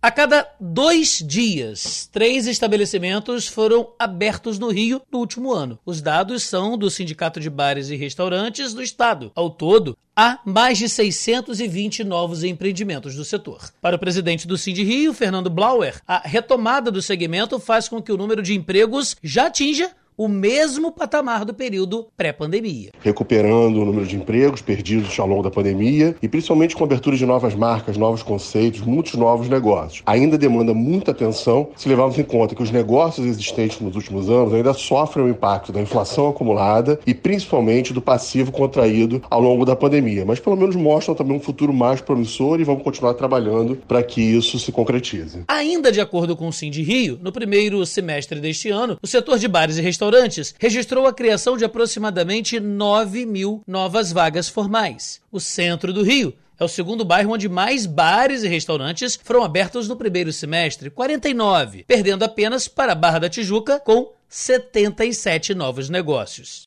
A cada 2 dias, 3 estabelecimentos foram abertos no Rio no último ano. Os dados são do Sindicato de Bares e Restaurantes do Estado. Ao todo, há mais de 620 novos empreendimentos do setor. Para o presidente do Sind Rio, Fernando Blauer, a retomada do segmento faz com que o número de empregos já atinja o mesmo patamar do período pré-pandemia. Recuperando o número de empregos perdidos ao longo da pandemia e principalmente com a abertura de novas marcas, novos conceitos, muitos novos negócios. Ainda demanda muita atenção se levarmos em conta que os negócios existentes nos últimos anos ainda sofrem o impacto da inflação acumulada e principalmente do passivo contraído ao longo da pandemia. Mas pelo menos mostram também um futuro mais promissor e vamos continuar trabalhando para que isso se concretize. Ainda de acordo com o Sind Rio, no primeiro semestre deste ano, o setor de bares e restaurantes registrou a criação de aproximadamente 9 mil novas vagas formais. O centro do Rio é o segundo bairro onde mais bares e restaurantes foram abertos no primeiro semestre, 49, perdendo apenas para a Barra da Tijuca, com 77 novos negócios.